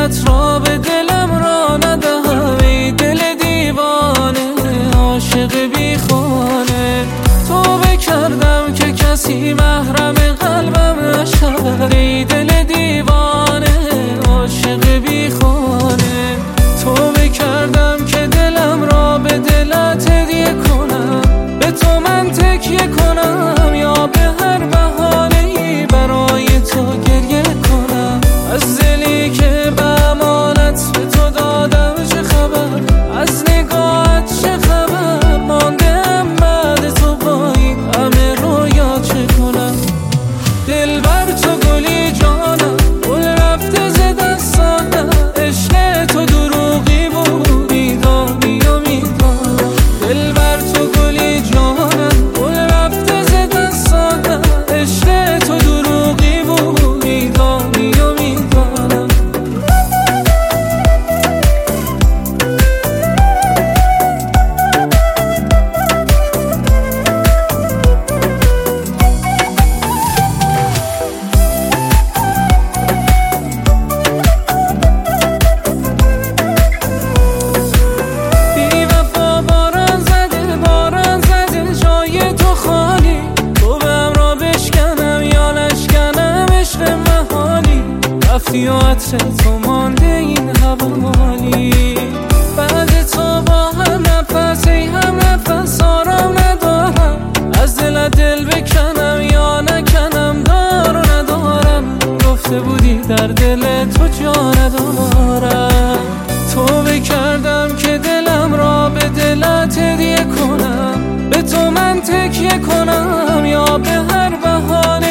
دلت را به دلم را ندهم، ای دل دیوانه عاشق بی خانه. توبه کردم که کسی محرم قلبم نشود، ای دل دیوانه عاشق بی خانه. توبه کردم که دلم را به دلت هدیه کنم، به تو من تکیه کنم یا به هر بهانه‌ای برای تو گریه کنم. از دلی که به امانت به تو دادم چه خبر، از نگاهت چه خبر، ماندم بعد تو با این همه رویا چه کنم. دل بر تو گلی جانم گل رفته ز دستانم، عشق تو دروغی بود میدانی و میدانم. دل بر تو گلی جانم گل رفته ز دستانم، عشق تو دروغی بود میدانی و میدانم. رفتی و عطر تو مانده این حوالی، بعد تو با هم نفس ای هم نفس آرام ندارم. از دل دل بکنم یا نکنم دار و ندارم، گفته بودی در دل تو جا ندارم. توبه کردم که دلم را به دلت هدیه کنم، به تو من تکیه کنم یا به هر بهانه